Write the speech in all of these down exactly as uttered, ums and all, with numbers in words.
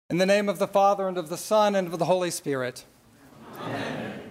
In the name of the Father, and of the Son, and of the Holy Spirit. Amen.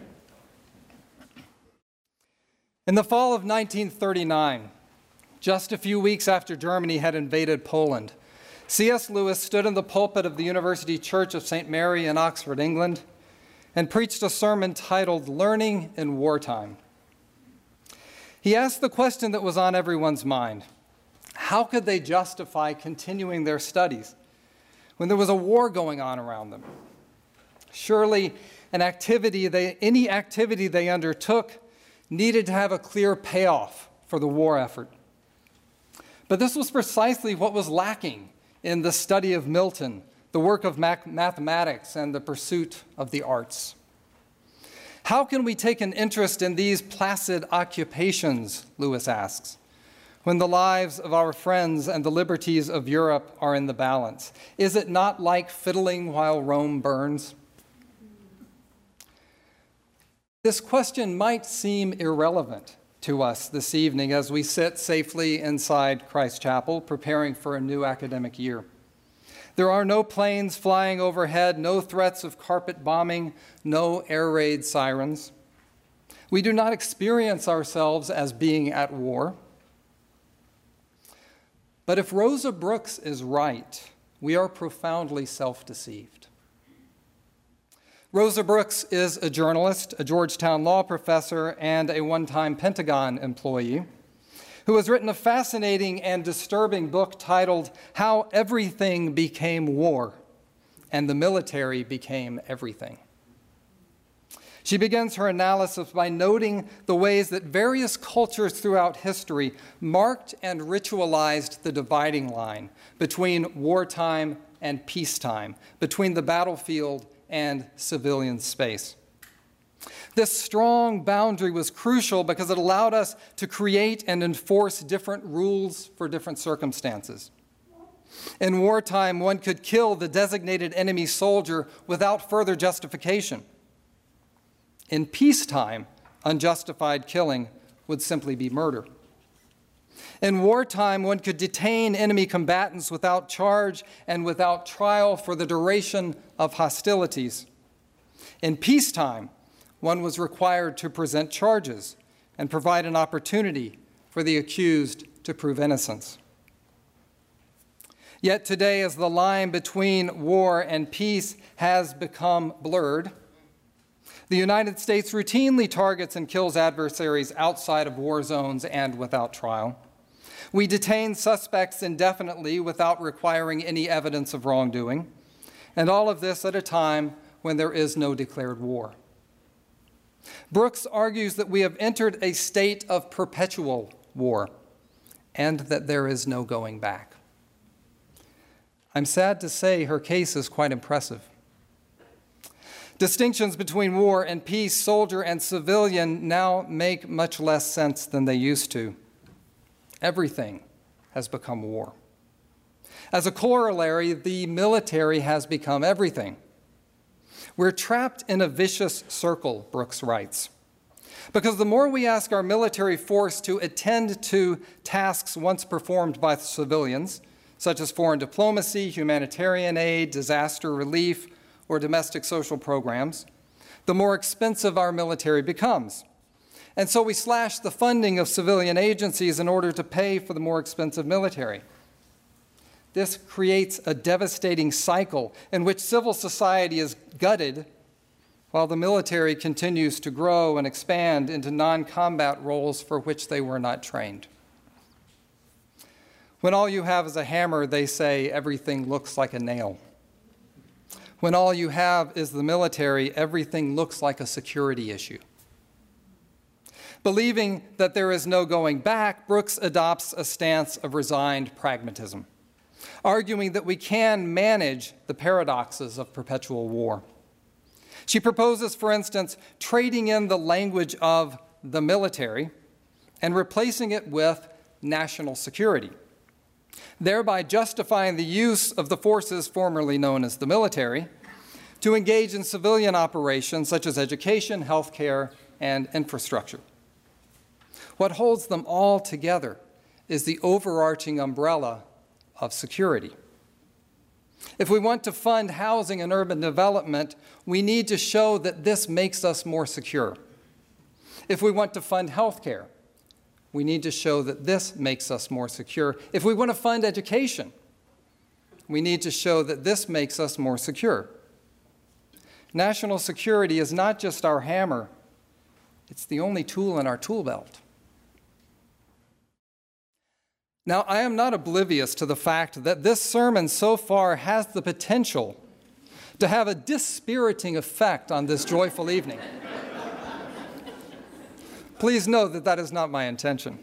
In the fall of nineteen thirty-nine, just a few weeks after Germany had invaded Poland, C S Lewis stood in the pulpit of the University Church of Saint Mary in Oxford, England, and preached a sermon titled Learning in Wartime. He asked the question that was on everyone's mind: how could they justify continuing their studies when there was a war going on around them? Surely an activity they, any activity they undertook needed to have a clear payoff for the war effort. But this was precisely what was lacking in the study of Milton, the work of math mathematics, and the pursuit of the arts. How can we take an interest in these placid occupations, Lewis asks, when the lives of our friends and the liberties of Europe are in the balance? Is it not like fiddling while Rome burns? This question might seem irrelevant to us this evening as we sit safely inside Christ Chapel, preparing for a new academic year. There are no planes flying overhead, no threats of carpet bombing, no air raid sirens. We do not experience ourselves as being at war. But if Rosa Brooks is right, we are profoundly self-deceived. Rosa Brooks is a journalist, a Georgetown law professor, and a one-time Pentagon employee who has written a fascinating and disturbing book titled How Everything Became War and the Military Became Everything. She begins her analysis by noting the ways that various cultures throughout history marked and ritualized the dividing line between wartime and peacetime, between the battlefield and civilian space. This strong boundary was crucial because it allowed us to create and enforce different rules for different circumstances. In wartime, one could kill the designated enemy soldier without further justification. In peacetime, unjustified killing would simply be murder. In wartime, one could detain enemy combatants without charge and without trial for the duration of hostilities. In peacetime, one was required to present charges and provide an opportunity for the accused to prove innocence. Yet today, as the line between war and peace has become blurred, the United States routinely targets and kills adversaries outside of war zones and without trial. We detain suspects indefinitely without requiring any evidence of wrongdoing, and all of this at a time when there is no declared war. Brooks argues that we have entered a state of perpetual war and that there is no going back. I'm sad to say her case is quite impressive. Distinctions between war and peace, soldier and civilian, now make much less sense than they used to. Everything has become war. As a corollary, the military has become everything. We're trapped in a vicious circle, Brooks writes, because the more we ask our military force to attend to tasks once performed by civilians, such as foreign diplomacy, humanitarian aid, disaster relief, or domestic social programs, the more expensive our military becomes. And so we slash the funding of civilian agencies in order to pay for the more expensive military. This creates a devastating cycle in which civil society is gutted while the military continues to grow and expand into non-combat roles for which they were not trained. When all you have is a hammer, they say everything looks like a nail. When all you have is the military, everything looks like a security issue. Believing that there is no going back, Brooks adopts a stance of resigned pragmatism, arguing that we can manage the paradoxes of perpetual war. She proposes, for instance, trading in the language of the military and replacing it with national security, thereby justifying the use of the forces formerly known as the military to engage in civilian operations such as education, healthcare, and infrastructure. What holds them all together is the overarching umbrella of security. If we want to fund housing and urban development, we need to show that this makes us more secure. If we want to fund health care, we need to show that this makes us more secure. If we want to fund education, we need to show that this makes us more secure. National security is not just our hammer, it's the only tool in our tool belt. Now, I am not oblivious to the fact that this sermon so far has the potential to have a dispiriting effect on this joyful evening. Please know that that is not my intention.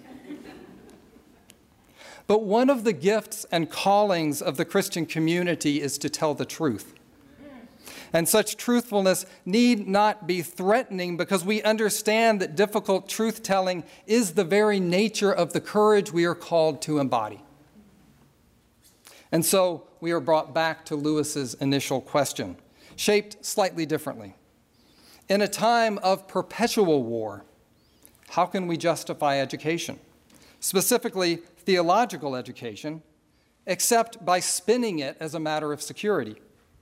But one of the gifts and callings of the Christian community is to tell the truth. And such truthfulness need not be threatening because we understand that difficult truth-telling is the very nature of the courage we are called to embody. And so we are brought back to Lewis's initial question, shaped slightly differently. In a time of perpetual war, how can we justify education, specifically theological education, except by spinning it as a matter of security?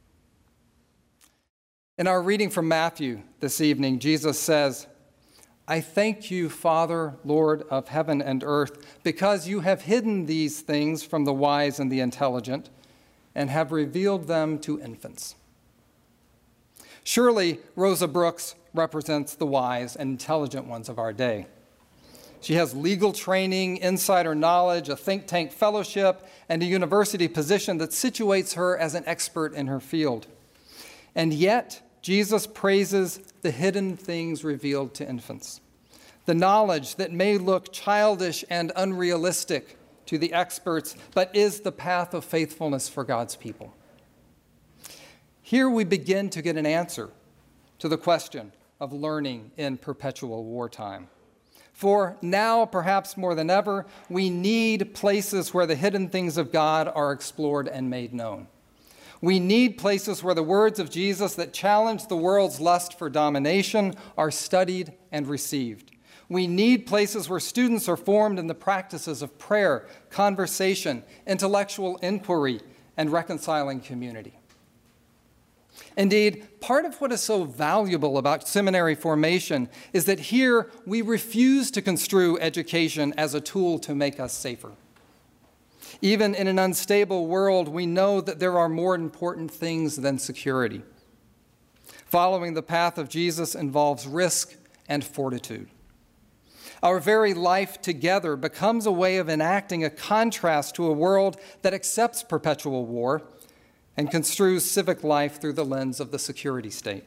In our reading from Matthew this evening, Jesus says, "I thank you, Father, Lord of heaven and earth, because you have hidden these things from the wise and the intelligent and have revealed them to infants." Surely Rosa Brooks represents the wise and intelligent ones of our day. She has legal training, insider knowledge, a think tank fellowship, and a university position that situates her as an expert in her field. And yet, Jesus praises the hidden things revealed to infants, the knowledge that may look childish and unrealistic to the experts, but is the path of faithfulness for God's people. Here we begin to get an answer to the question of learning in perpetual wartime. For now, perhaps more than ever, we need places where the hidden things of God are explored and made known. We need places where the words of Jesus that challenge the world's lust for domination are studied and received. We need places where students are formed in the practices of prayer, conversation, intellectual inquiry, and reconciling community. Indeed, part of what is so valuable about seminary formation is that here we refuse to construe education as a tool to make us safer. Even in an unstable world, we know that there are more important things than security. Following the path of Jesus involves risk and fortitude. Our very life together becomes a way of enacting a contrast to a world that accepts perpetual war and construes civic life through the lens of the security state.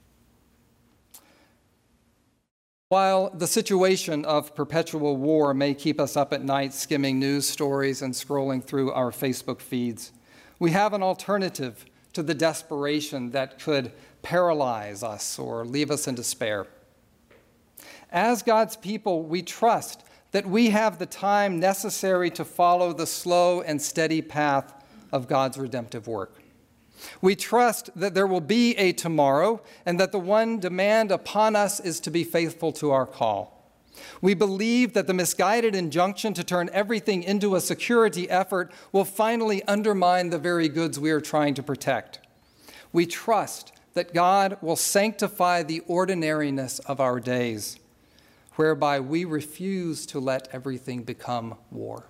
While the situation of perpetual war may keep us up at night skimming news stories and scrolling through our Facebook feeds, we have an alternative to the desperation that could paralyze us or leave us in despair. As God's people, we trust that we have the time necessary to follow the slow and steady path of God's redemptive work. We trust that there will be a tomorrow and that the one demand upon us is to be faithful to our call. We believe that the misguided injunction to turn everything into a security effort will finally undermine the very goods we are trying to protect. We trust that God will sanctify the ordinariness of our days, whereby we refuse to let everything become war.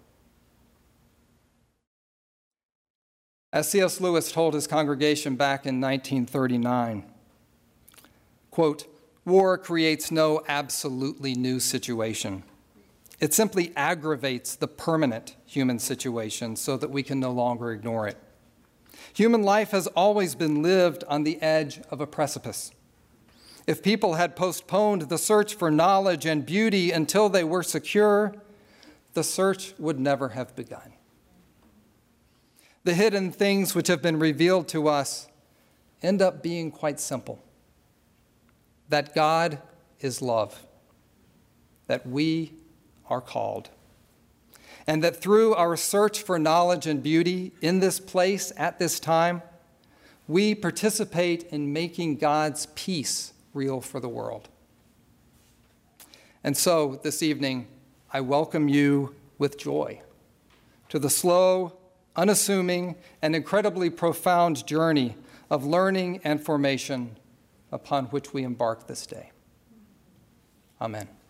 As C S Lewis told his congregation back in nineteen thirty-nine, quote, "War creates no absolutely new situation. It simply aggravates the permanent human situation so that we can no longer ignore it. Human life has always been lived on the edge of a precipice. If people had postponed the search for knowledge and beauty until they were secure, the search would never have begun. The hidden things which have been revealed to us end up being quite simple. That God is love, that we are called, and that through our search for knowledge and beauty in this place at this time, we participate in making God's peace real for the world. And so this evening, I welcome you with joy to the slow, unassuming, and incredibly profound journey of learning and formation upon which we embark this day. Amen.